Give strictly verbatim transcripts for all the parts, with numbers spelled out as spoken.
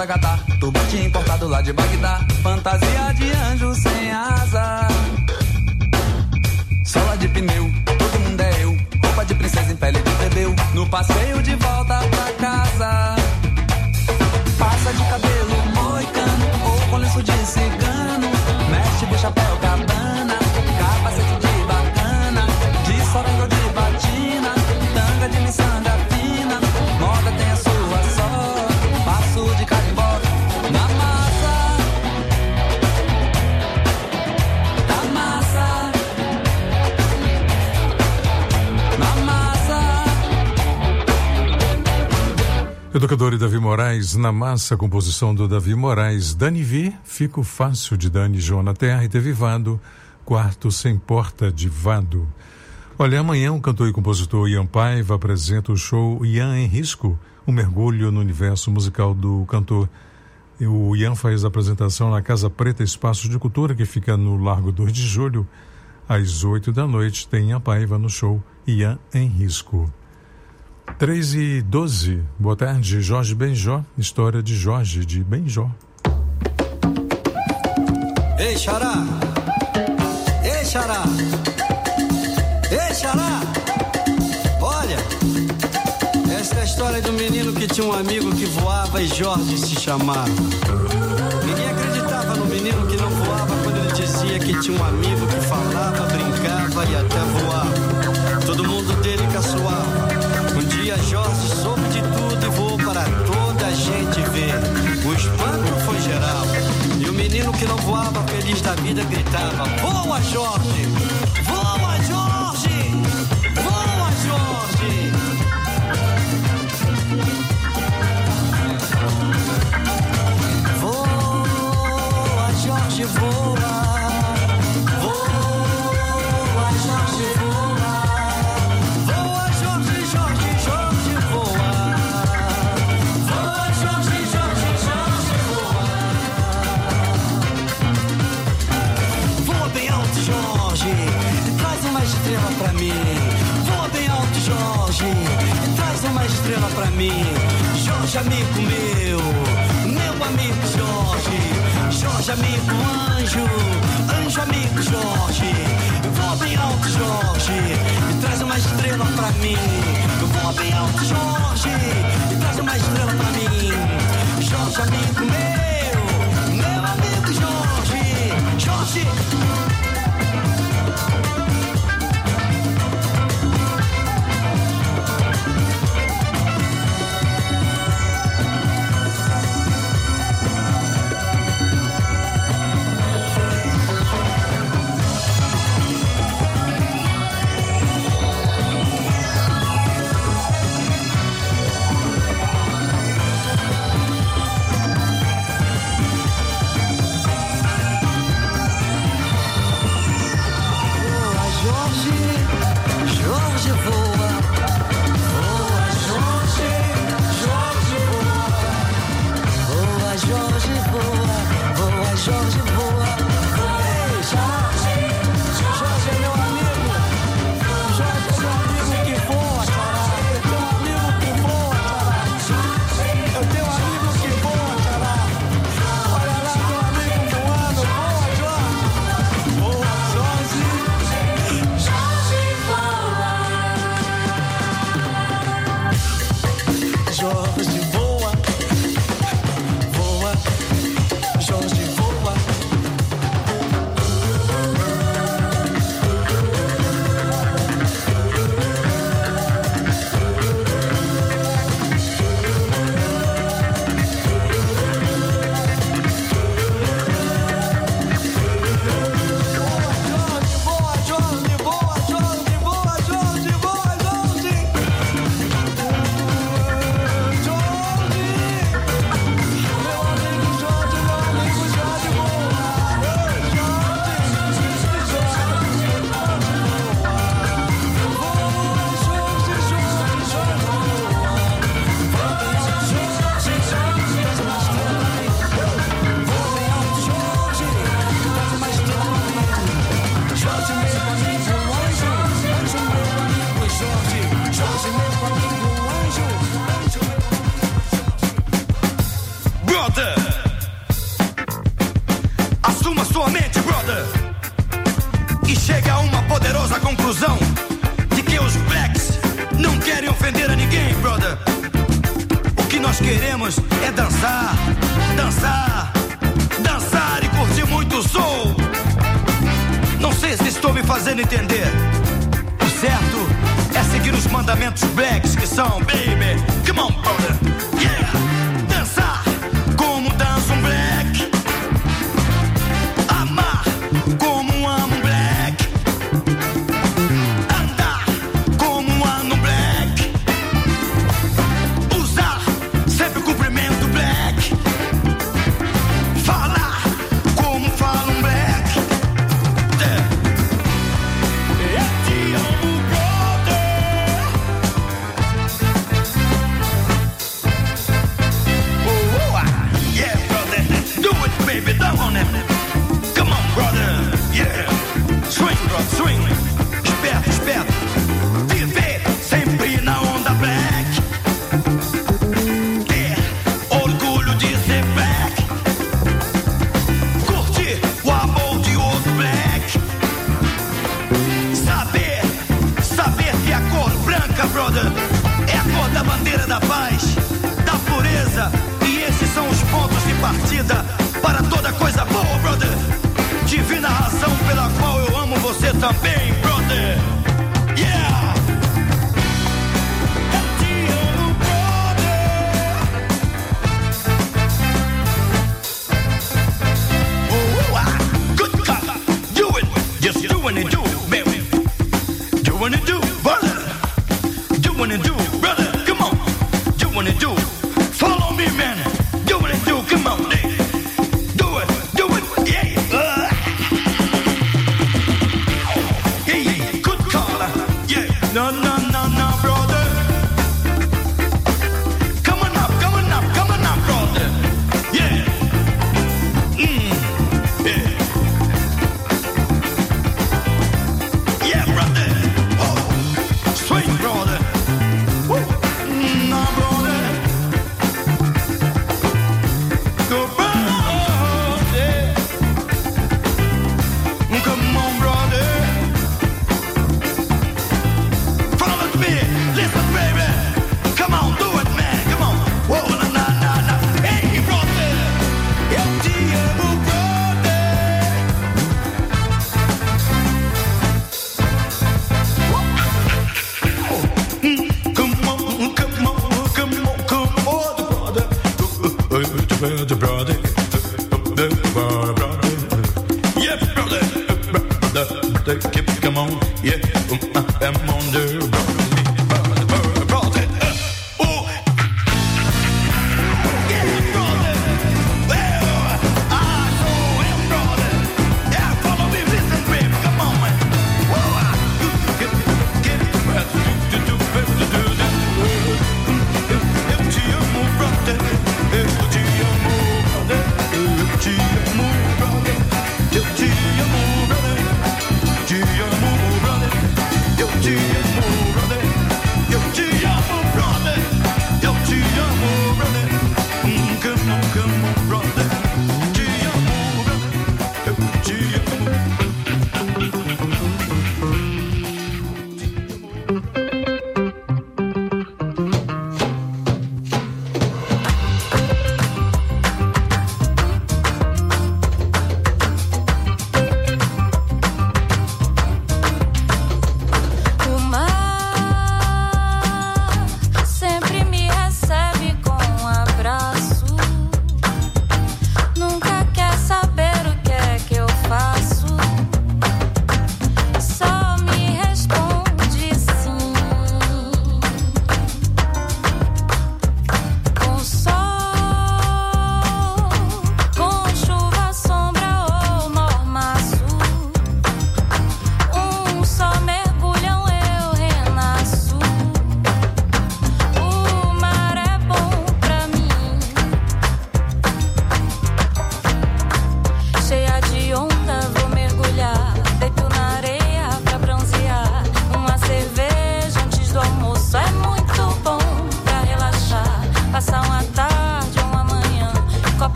pra catar. Turbante importado lá de Bagdá. Fantasia de anjo sem asa. Sola de pneu, todo mundo é eu. Roupa de princesa em pele de plebeu. No passeio de volta pra casa. Passa de cabelo moicano ou com lenço de cigano. Mexe do chapéu cabana. Capacete de bacana. De sorango de batina. Tanga de miçanga fina. Moda tem a sua só. Passo de carimbó na massa. Da massa. Na massa. Educador e Davi Moraes, na massa, composição do Davi Moraes. Dani V, Fico Fácil de Dani Joana Terra e teve Vado, Quarto Sem Porta de Vado. Olha, amanhã o cantor e compositor Ian Paiva apresenta o show Ian em Risco, um mergulho no universo musical do cantor. O Ian faz a apresentação na Casa Preta Espaço de Cultura, que fica no Largo dois de Julho. Às oito da noite tem Ian Paiva no show Ian em Risco. três e doze, boa tarde, Jorge Benjó, história de Jorge de Benjó. Ei, Xará! Ei, Xará! Ei, Xará! Olha, essa é a história do menino que tinha um amigo que voava e Jorge se chamava. Ninguém acreditava no menino que não voava quando ele dizia que tinha um amigo que falava, brincava e até voava. Todo mundo dele caçoava. Um dia Jorge soube de tudo e voou para toda a gente ver. O espanto foi geral. E o menino que não voava, feliz da vida, gritava: voa, Jorge! Voa, Jorge! Voa, Jorge! Voa, Jorge, voa! Voa, Jorge, voa! Voa, Jorge, Jorge, Jorge, voa! Voa, Jorge, Jorge, Jorge, voa! Voa bem alto, Jorge, e traz uma estrela pra mim. Voa bem alto, Jorge, e traz uma estrela pra mim. Jorge, amigo meu, meu amigo Jorge. Jorge, amigo anjo, anjo, amigo Jorge. Voa bem alto, Jorge, e traz uma estrela pra mim. Voa bem alto, Jorge, e traz uma estrela pra mim. Jorge, amigo meu, meu amigo Jorge. Jorge. Jorge! prender a ninguém, brother. O que nós queremos é dançar, dançar, dançar e curtir muito soul. Não sei se estou me fazendo entender. O certo é seguir os mandamentos blacks que são, baby, come on, brother, yeah. Dançar como dança um black, amar como amo um black, andar como ando um black, usar sempre cumprimento black, falar como fala um black. Baby, down on it. Come on, brother. Yeah. Swing, brother, swing. Esperto, esperto. Viver sempre na onda black. É orgulho de ser black. Curtir o amor de outro black. Saber, saber que a cor branca, brother, é a cor da bandeira da paz, da pureza. E esses são os pontos de partida para toda coisa boa, brother. Divina razão pela qual eu amo você também, brother. Yeah. Eu te amo, brother. Oh, ah, good color. Do it, just do what you do, baby. Do what you do, brother. Do what you do, brother. Come on, do what you do. Follow me, man. Do what you do, come on, nigga. No, no, no, no, brother. Come on up, come on up, come on up, brother. Yeah. Mm. Yeah. Yeah, brother. Oh, sweet brother. Woo. No, brother. Go, brother.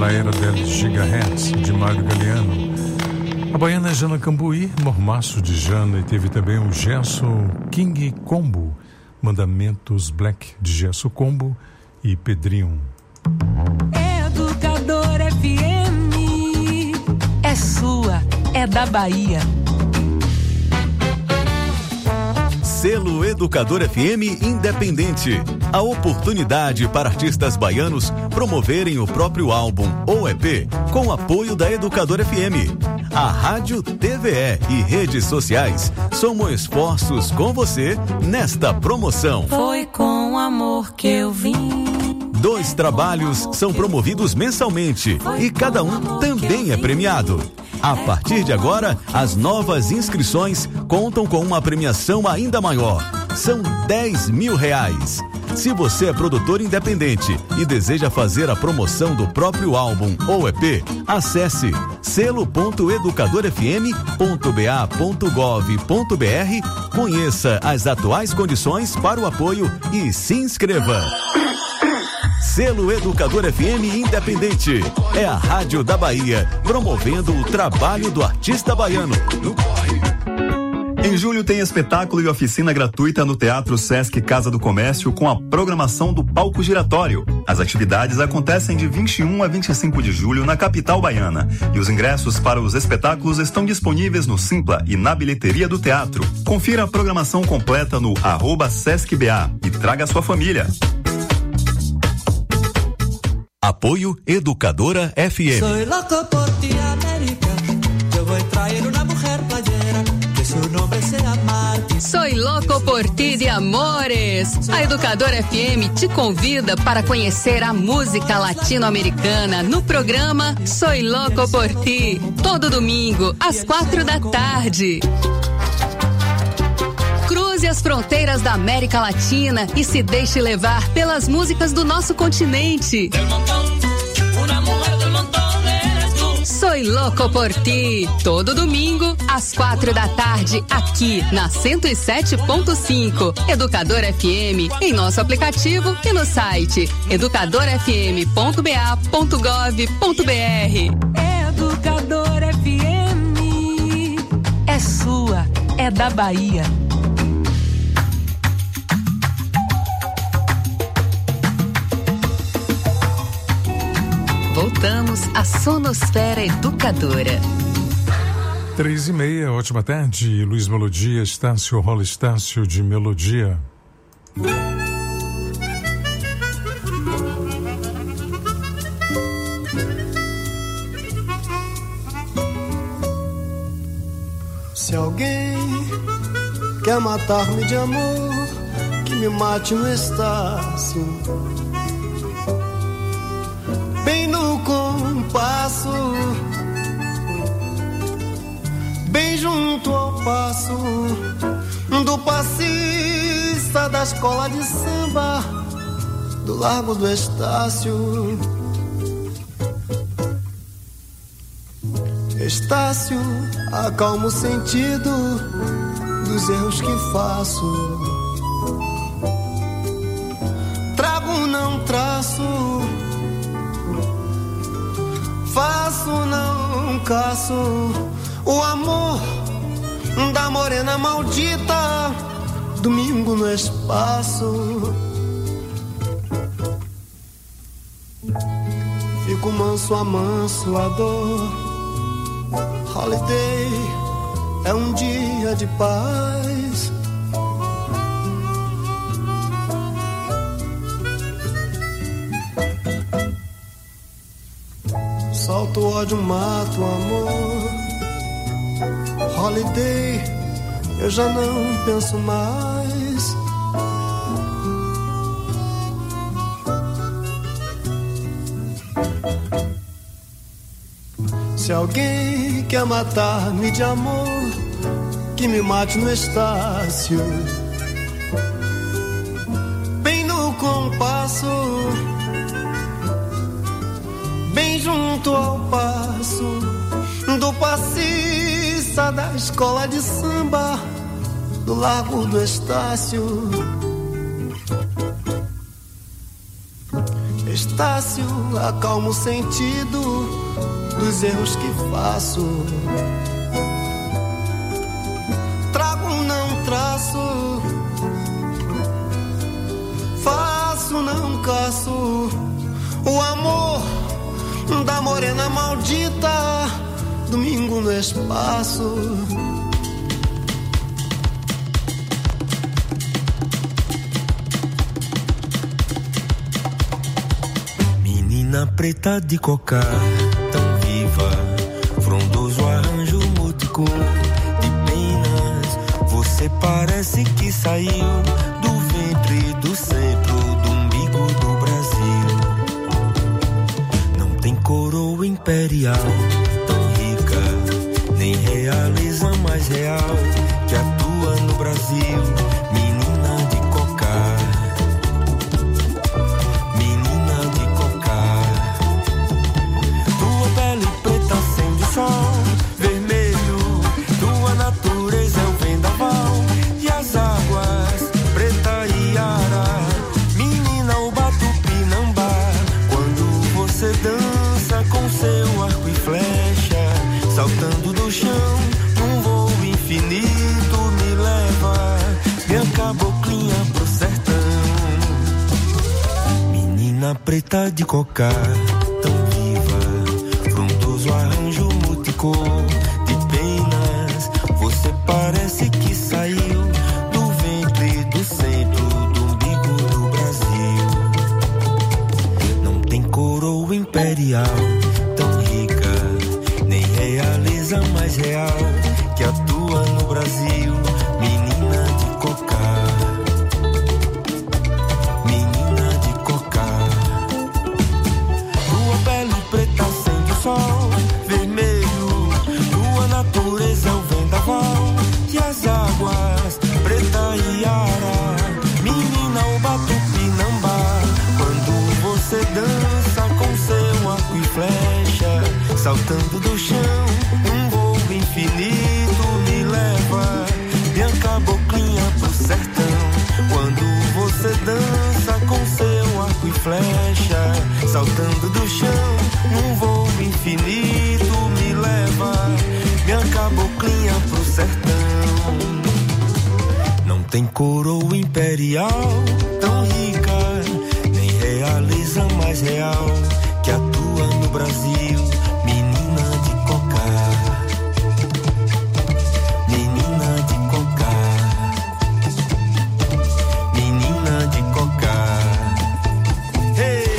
La Era del Gigahertz, de Mário Galeano. A baiana Jana Cambuí, Mormaço de Jana, e teve também o Gesso King Combo, Mandamentos Black de Gesso Combo e Pedrinho. Educador F M, é sua, é da Bahia. Selo Educador F M Independente. A oportunidade para artistas baianos promoverem o próprio álbum ou E P com apoio da Educador F M. A rádio, T V E e redes sociais somam esforços com você nesta promoção. Foi com amor que eu vim. Dois trabalhos são promovidos mensalmente e cada um também é premiado. A partir de agora, as novas inscrições contam com uma premiação ainda maior. São dez mil reais. Se você é produtor independente e deseja fazer a promoção do próprio álbum ou E P, acesse selo ponto educador f m ponto b a ponto gov ponto b r, conheça as atuais condições para o apoio e se inscreva. Selo Educador F M Independente. É a rádio da Bahia, promovendo o trabalho do artista baiano. Em julho tem espetáculo e oficina gratuita no Teatro Sesc Casa do Comércio com a programação do Palco Giratório. As atividades acontecem de vinte e um a vinte e cinco de julho na capital baiana. E os ingressos para os espetáculos estão disponíveis no Simpla e na bilheteria do teatro. Confira a programação completa no arroba SescBA e traga sua família. Apoio Educadora F M. Soy loco por ti, América. Eu vou trair uma mulher playera, que seu nome sea Martín. Soy loco por ti de amores. A Educadora F M te convida para conhecer a música latino-americana no programa Soy Loco por Ti, todo domingo às quatro da tarde. Cruze as fronteiras da América Latina e se deixe levar pelas músicas do nosso continente. Soy Loco por Ti, todo domingo às quatro da tarde, aqui na cento e sete ponto cinco. Educador F M, em nosso aplicativo e no site educador f m ponto b a ponto gov ponto b r. Educador F M, é sua, é da Bahia. Voltamos à Sonosfera Educadora. Três e meia, ótima tarde. Luiz Melodia, Estácio, Rola Estácio de Melodia. Se alguém quer matar-me de amor, que me mate no Estácio, bem no compasso, bem junto ao passo do passista da escola de samba do Largo do Estácio. Estácio, acalma o sentido dos erros que faço. Trago, não traço, faço, não caço o amor da morena maldita, domingo no espaço. Fico manso, amanso a dor. Holiday é um dia de paz. Solto o ódio, mato o amor. Holiday, eu já não penso mais. Se alguém quer matar-me de amor, que me mate no Estácio, bem no compasso, bem junto ao passo do passista da escola de samba do Largo do Estácio. Estácio, acalma o sentido dos erros que faço. Trago, não traço, faço, não caço. O amor da morena maldita, domingo no espaço. Menina preta de cocar, tão viva, frondoso arranjo mútico de penas. Você parece que saiu do ventre do centro do umbigo do Brasil. Não tem coroa imperial tão rica, nem realeza mais real que atua no Brasil. Menina de cocar, sol vermelho, tua natureza é o vendaval e as águas preta e ara. Menina, o batupinambá, quando você dança com seu arco e flecha, saltando do chão num voo infinito, me leva minha caboclinha pro sertão. Menina preta de cocar, tão viva, frondoso arranjo de penas. Você parece que saiu do ventre do centro do umbigo do Brasil. Não tem coroa imperial tão rica, nem realeza mais real que atua no Brasil. Menina de cocar, menina de cocar. Tua pele preta acende o sol vermelho, natureza é o vendaval e as águas preta e ara. Menina, o batupinambá, quando você dança com seu arco e flecha, saltando do chão um voo infinito, me leva minha caboclinha pro sertão. Quando você dança com seu arco e flecha, saltando do chão um voo infinito, me leva minha caboclinha pro sertão. Não tem coroa imperial tão rica, nem realeza mais real que atua no Brasil. Menina de cocar, menina de cocar, menina de cocar. Hey!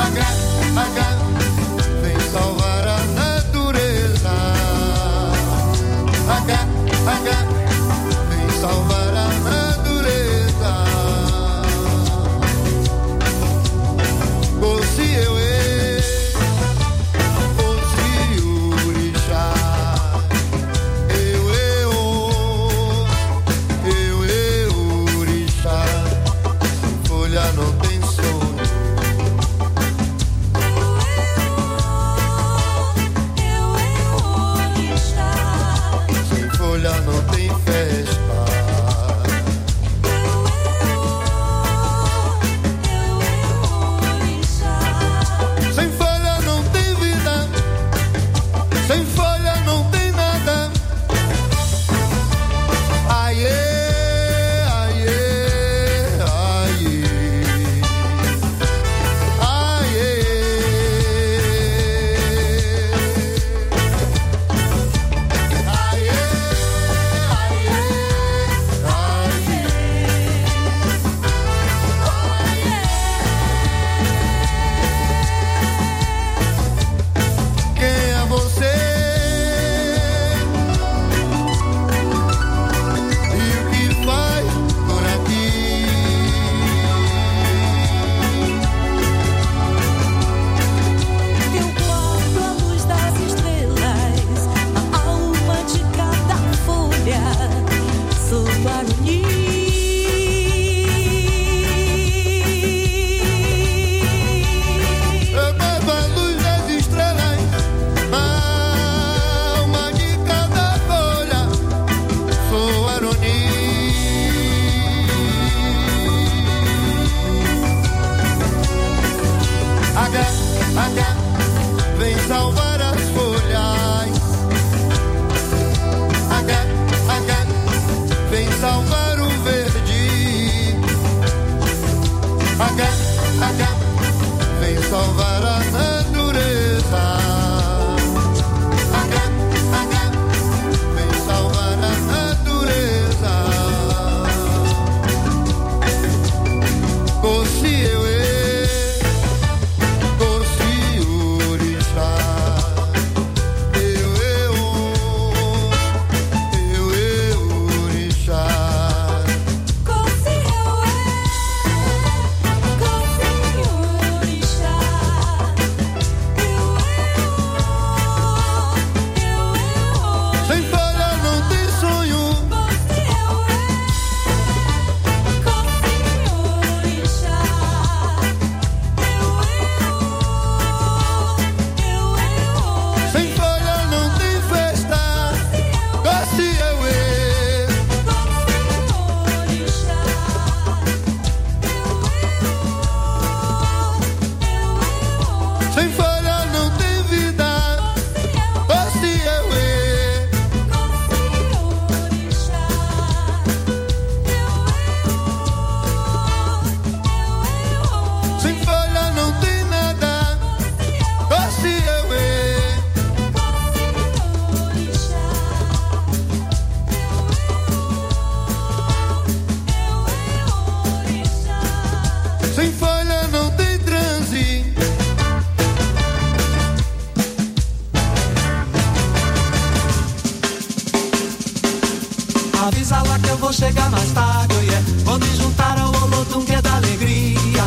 Avisa lá que eu vou chegar mais tarde, oh yeah. Vou me juntar ao Olodum que é da alegria.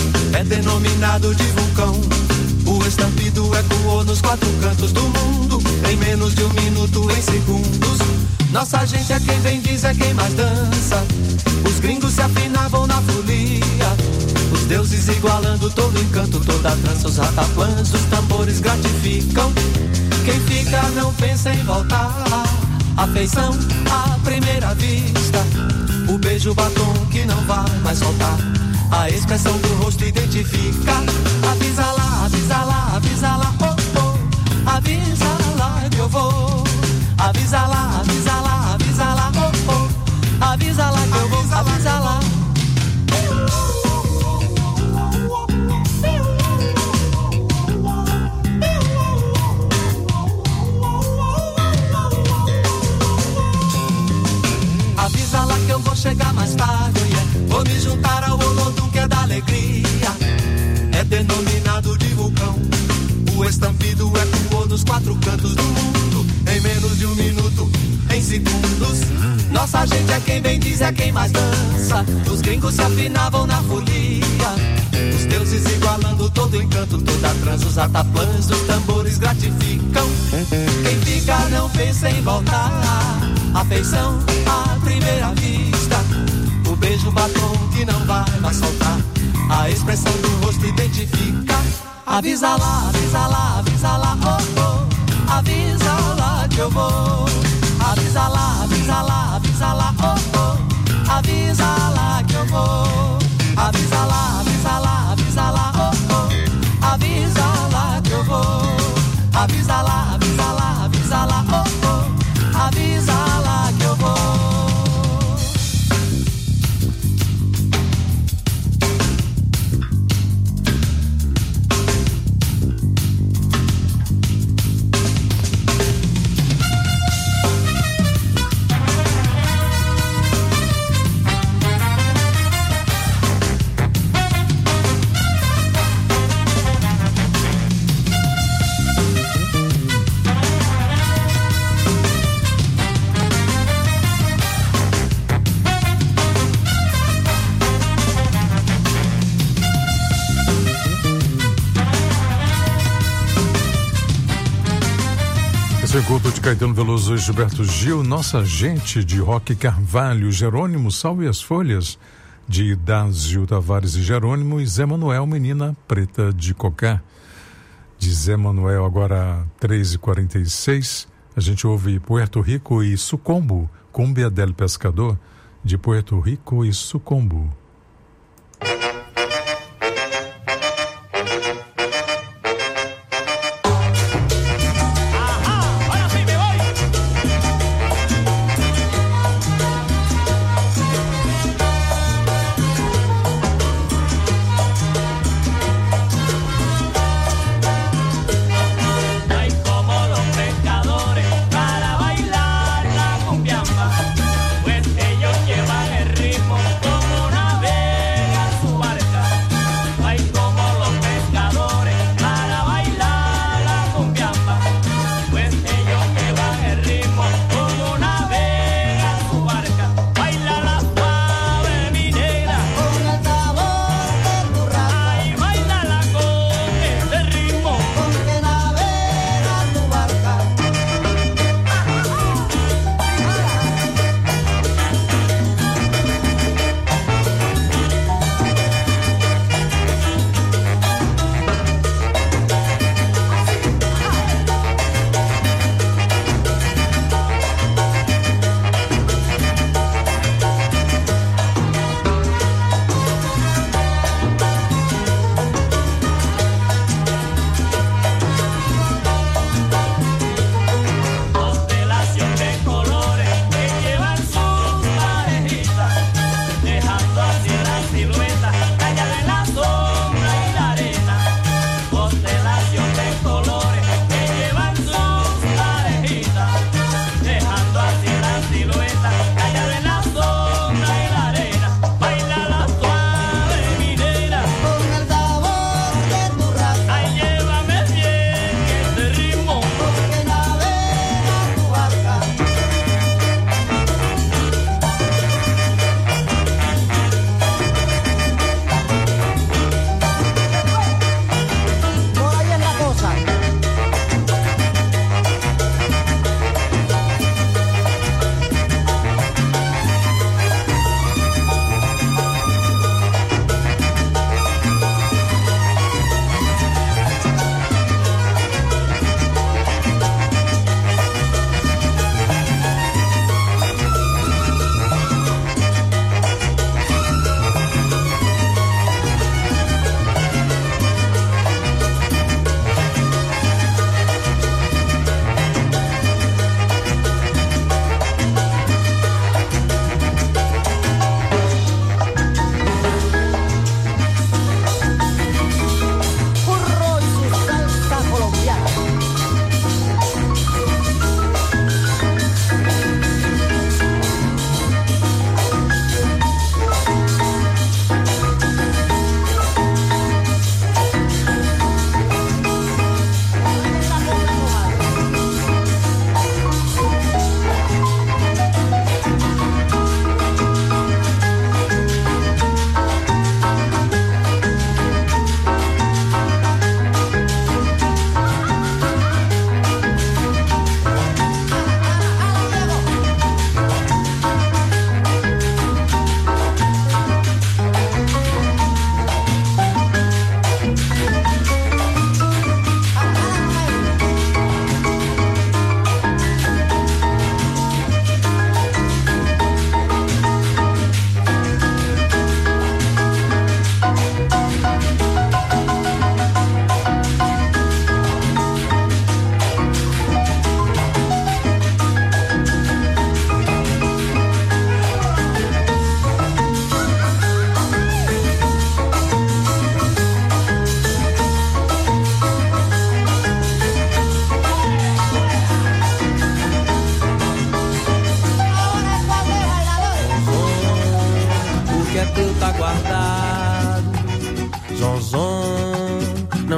É denominado de vulcão. O estampido ecoou nos quatro cantos do mundo. Em menos de um minuto, em segundos. Nossa gente é quem vem, diz é quem mais dança. Os gringos se afinavam na folia. Os deuses igualando todo encanto, toda dança. Os rataplãs, os tambores gratificam. Quem fica não pensa em voltar. Afeição à primeira vista. O beijo batom que não vai mais soltar. A expressão do rosto identifica. Avisa lá, avisa lá, avisa lá, oh, oh. Avisa lá que eu vou. Avisa lá, avisa lá, avisa lá, oh, oh. Avisa lá que eu vou, avisa lá. Avisa lá que eu vou chegar mais tarde, yeah. Vou me juntar ao Olodum que é da alegria. É denominado O estampido ecoou nos quatro cantos do mundo, em menos de um minuto, em segundos. Nossa gente é quem bem diz, é quem mais dança. Os gringos se afinavam na folia, os deuses igualando todo o encanto, toda a trans, os ataplãs dos tambores gratificam. Quem fica não pensa em voltar. Afeição à primeira vista, o beijo batom que não vai mais soltar. A expressão do rosto identifica. Avisa lá, avisa lá, avisa lá, oh, oh. Avisa lá que eu vou. Avisa lá, avisa lá, avisa lá, oh, oh. Avisa lá que eu vou. Avisa lá, avisa lá, avisa lá, oh, oh. Avisa lá que eu vou. Avisa lá, avisa lá, avisa lá, oh, oh. Avisa lá que eu vou. Encontro de Caetano Veloso e Gilberto Gil, Nossa Gente de Roque Carvalho, Jerônimo, Sal e as Folhas de Dásio Tavares e Jerônimo, e Zé Manuel, Menina Preta de Cocá. De Zé Manuel, agora três e quarenta e seis, a gente ouve Puerto Rico e Sucombo, Cumbia del Pescador, de Puerto Rico e Sucombo. Pues ellos llevan el ritmo como una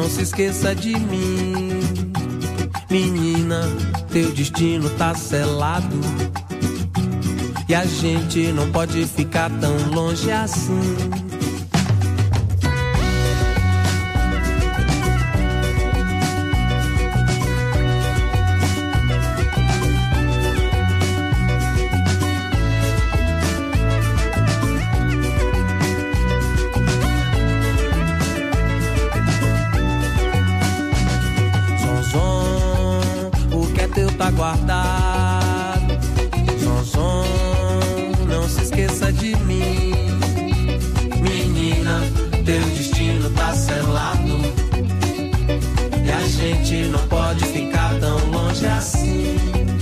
se esqueça de mim. Menina, teu destino tá selado. E a gente não pode ficar tão longe assim. Tá guardado, Zonzon, não se esqueça de mim. Menina, teu destino tá selado. E a gente não pode ficar tão longe assim.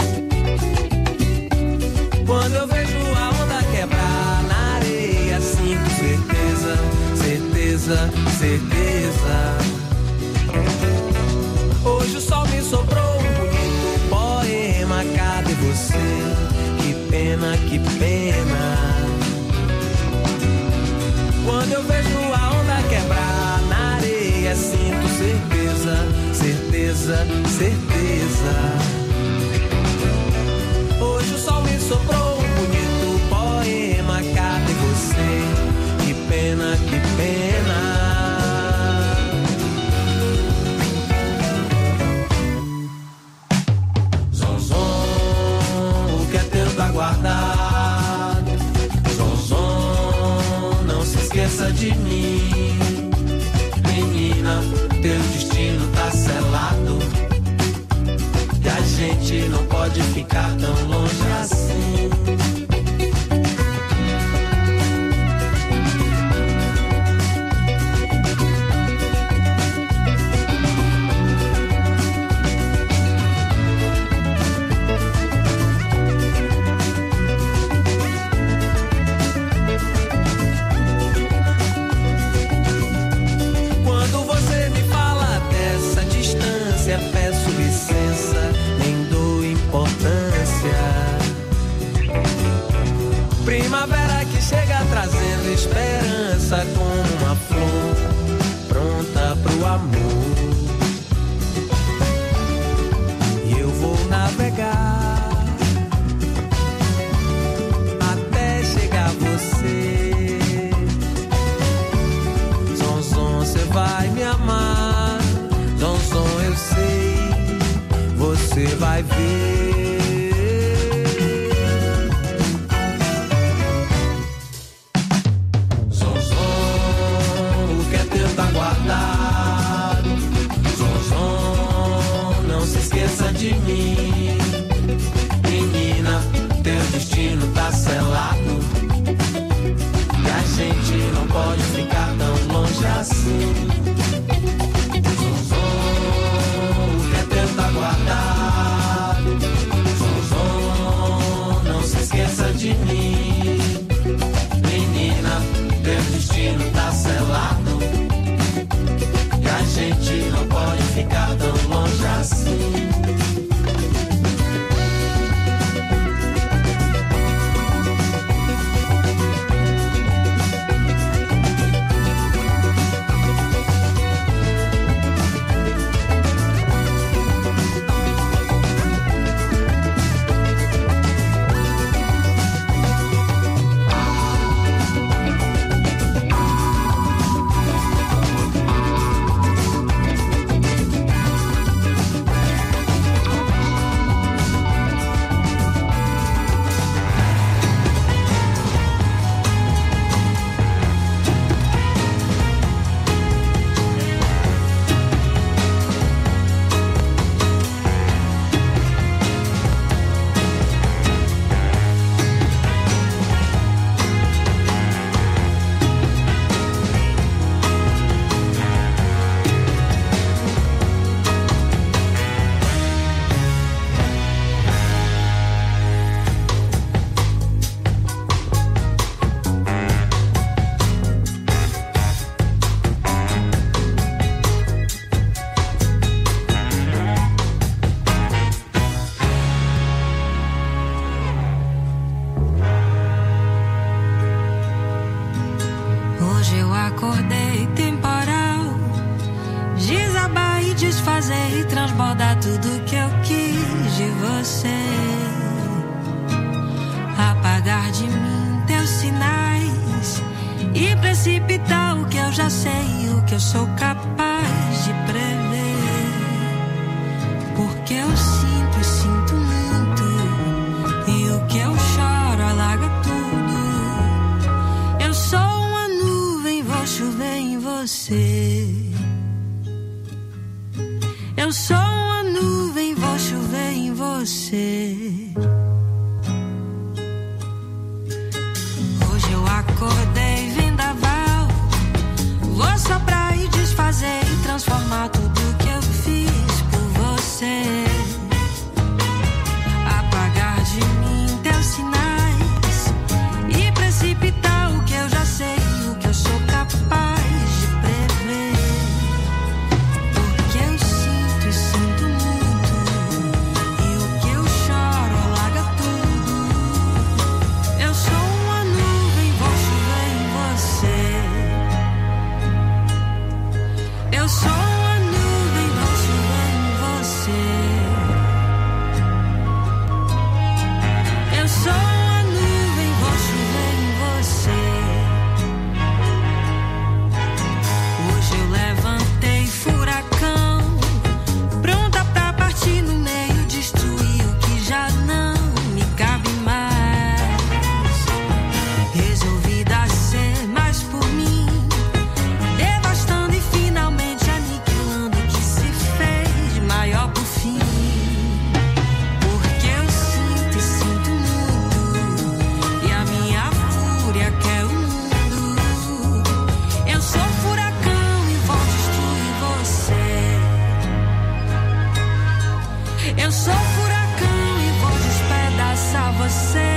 Quando eu vejo a onda quebrar na areia, sinto certeza, certeza, certeza. Hoje o sol me soprou. Cadê você? Que pena, que pena. Quando eu vejo a onda quebrar na areia, sinto certeza, certeza, certeza. Hoje o sol me soprou um bonito poema. Cadê você? Que pena, que pena. Guardado, Zonzon, não se esqueça de mim. Menina, teu destino tá selado. E a gente não pode ficar tão longe assim. Peço licença, nem dou importância. Primavera que chega trazendo esperança, como uma flor pronta pro amor. E eu vou navegar até chegar você. Zonzon, cê vai me amar. Zonzon, eu sei, você vai ver. Zonzon, o que é teu tá guardado. Zonzon, não se esqueça de mim. Menina, teu destino tá selado. E a gente não pode ficar tão longe assim. Tá guardado, desfazer e transbordar tudo que eu quis de você. Apagar de mim teus sinais e precipitar o que eu já sei, o que eu sou capaz de prever. Porque eu sinto e sinto muito, e o que eu choro alaga tudo. Eu sou uma nuvem, vou chover em você. Eu sou uma nuvem, vou chover em você. Hoje eu acordei vendaval, vou soprar e desfazer e transformar tudo que eu fiz por você. Apagar de mim teus sinais e precipitar o que eu já sei, o que eu sou capaz de prever. Porque eu sinto e sinto muito, e o que eu choro alaga tudo. Eu sou uma nuvem, vou chover em você. Eu sou uma nuvem, vou chover em você. Eu sou uma nuvem, vou chover em você. Hoje eu levantei furacão, pronta pra partir no meio, destruir o que já não me cabe mais. Resolvida a ser mais por mim, devastando e finalmente aniquilando o que se fez maior por fim. Porque eu sinto e sinto muito, e a minha fúria quer o mundo. Eu sou furacão e vou destruir você. Eu sou furacão e vou despedaçar você.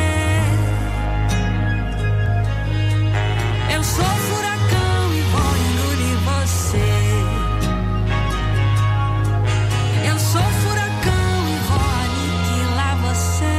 Eu sou furacão e vou engolir você. Eu sou furacão e vou aniquilar você.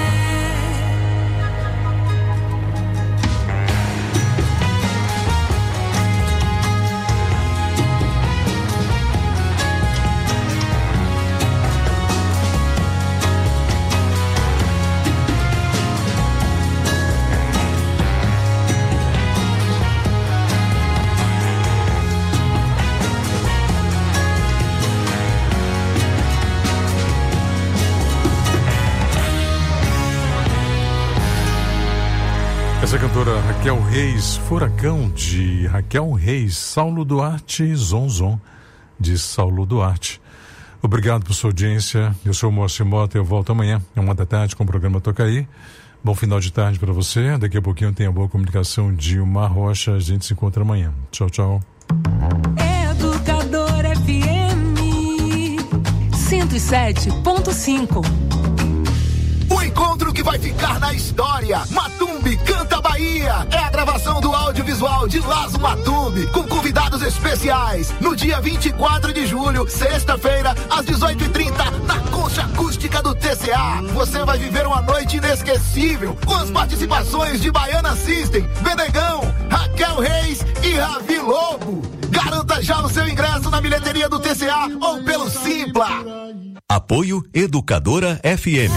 Essa cantora Raquel Reis, Furacão, de Raquel Reis, Saulo Duarte, Zonzon, de Saulo Duarte. Obrigado por sua audiência. Eu sou o Moacir Mota e eu volto amanhã, uma da tarde, com o programa Toca Aí. Bom final de tarde para você. Daqui a pouquinho tem a boa comunicação de Uma Rocha. A gente se encontra amanhã. Tchau, tchau. Educador F M cento e sete ponto cinco. O encontro que vai ficar na história. Matumbi Canta Bahia. É a gravação do audiovisual de Lazo Matumbi, com convidados especiais. No dia vinte e quatro de julho, sexta-feira, às dezoito e trinta, na Concha Acústica do T C A. Você vai viver uma noite inesquecível, com as participações de Baiana System, Benegão, Raquel Reis e Ravi Lobo. Garanta já o seu ingresso na bilheteria do T C A ou pelo Simpla. Apoio Educadora F M.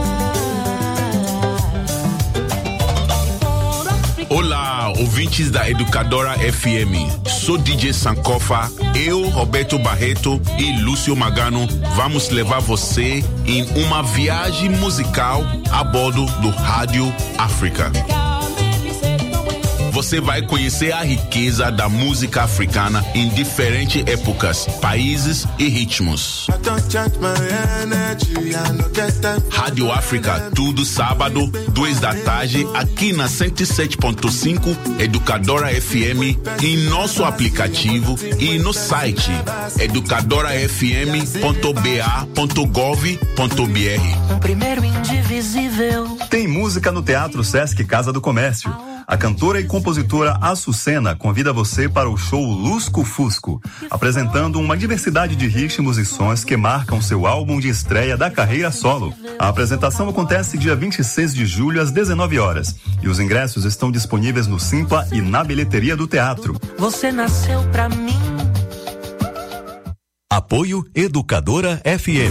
Olá, ouvintes da Educadora F M. Sou D J Sankofa, eu, Roberto Barreto e Lúcio Magano vamos levar você em uma viagem musical a bordo do Rádio África. Você vai conhecer a riqueza da música africana em diferentes épocas, países e ritmos. Rádio África, tudo sábado, duas da tarde, aqui na cento e sete ponto cinco, Educadora F M, em nosso aplicativo e no site educadora f m ponto b a ponto gov ponto b r. Um primeiro indivisível. Tem música no Teatro Sesc Casa do Comércio. A cantora e compositora Açucena convida você para o show Lusco Fusco, apresentando uma diversidade de ritmos e sons que marcam seu álbum de estreia da carreira solo. A apresentação acontece dia vinte e seis de julho às dezenove horas e os ingressos estão disponíveis no Simpla e na bilheteria do teatro. Você nasceu pra mim. Apoio Educadora F M.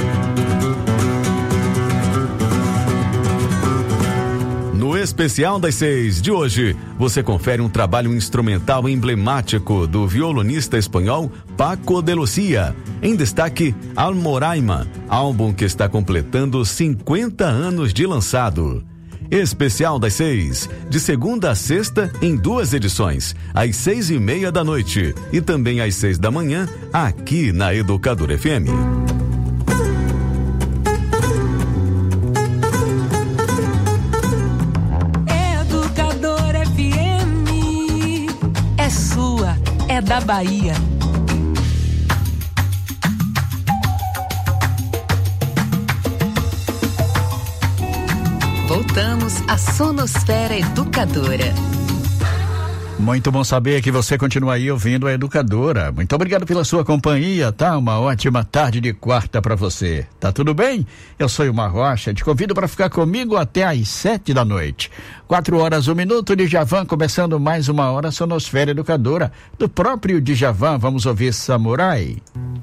No especial das seis de hoje, você confere um trabalho instrumental emblemático do violonista espanhol Paco de Lucía. Em destaque, Almoraima, álbum que está completando cinquenta anos de lançado. Especial das seis, de segunda a sexta, em duas edições, às seis e meia da noite e também às seis da manhã, aqui na Educadora F M. Educadora F M é sua, é da Bahia. Voltamos à Sonosfera Educadora. Muito bom saber que você continua aí ouvindo a Educadora. Muito obrigado pela sua companhia, tá? Uma ótima tarde de quarta para você. Tá tudo bem? Eu sou o Mar Rocha, te convido para ficar comigo até às sete da noite. Quatro horas, um minuto, Djavan, começando mais uma hora Sonosfera Educadora. Do próprio Djavan, vamos ouvir Samurai.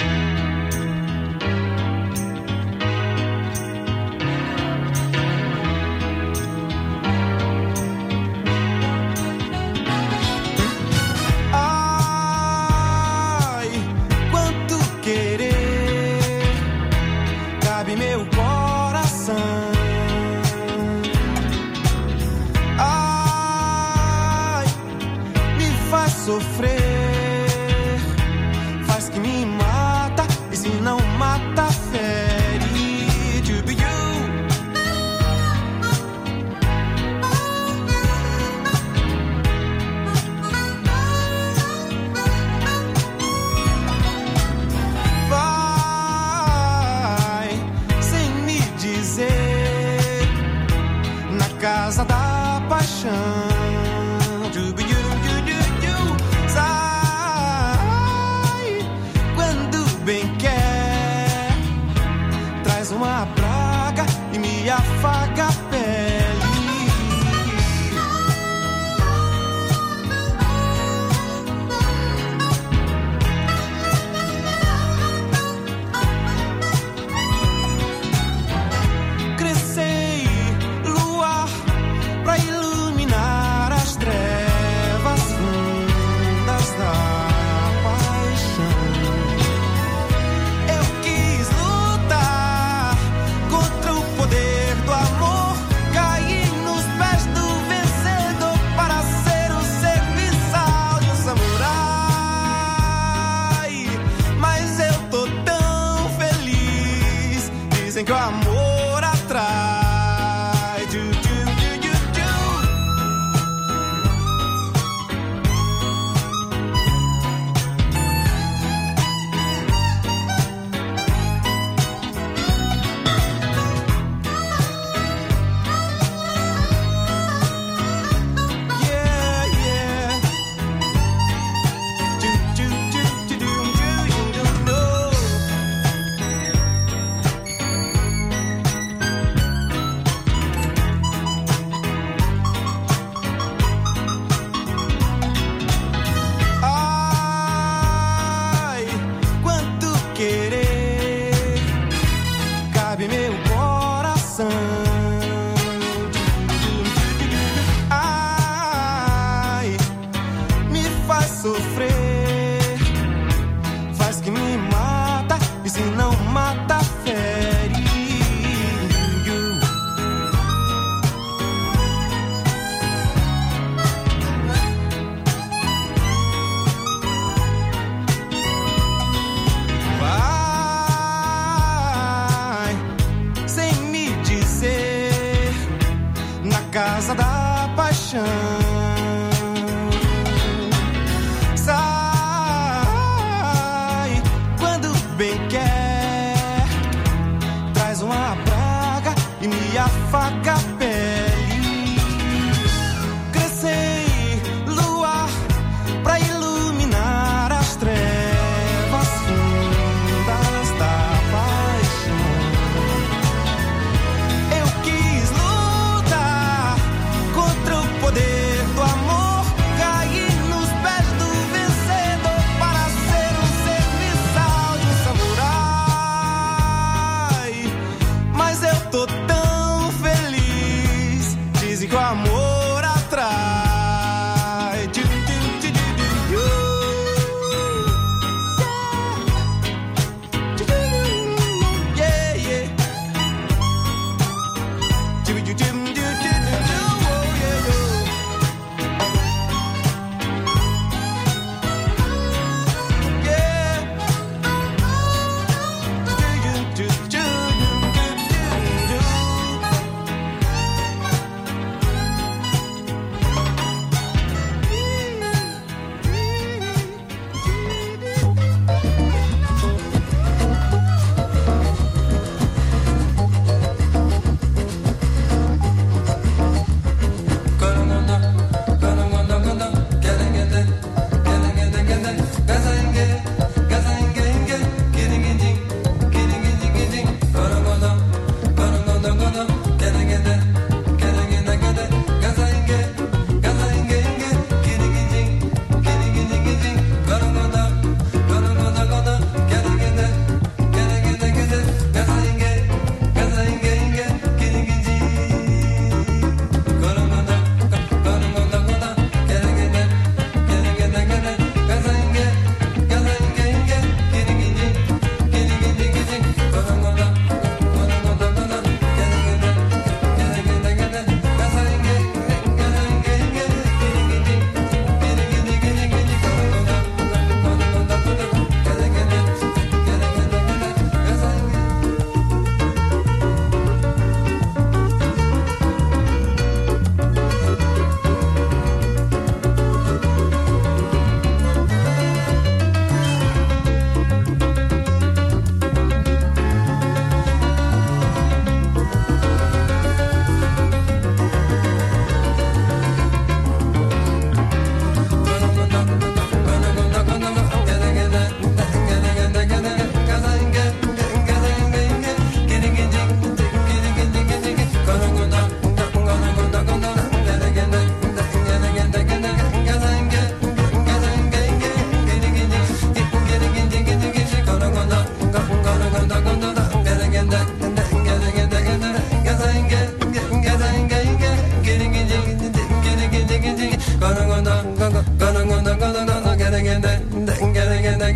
Sofrer faz que me mata, e se não mata, fere. To be you. Vai sem me dizer, na casa da paixão. Uma praga e me afaga a pele. Crescei, luar, pra iluminar as trevas fundas da paixão. Eu quis lutar contra o poder do amor, cair nos pés do vencedor para ser o serviçal de um samurai. Mas eu tô tão feliz, dizem que o amor atrai. Ju, ju, ju, ju, ju. Casa da paixão. Sai quando bem quer, traz uma praga e me afaga a pele. Crescei, luar, pra iluminar as trevas fundas da paixão. Eu quis lutar contra o poder do amor, cair nos pés do vencedor para ser um serviçal de um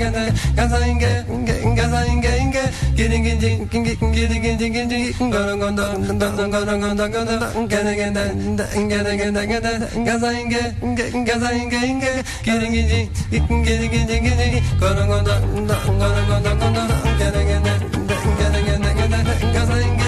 Gaza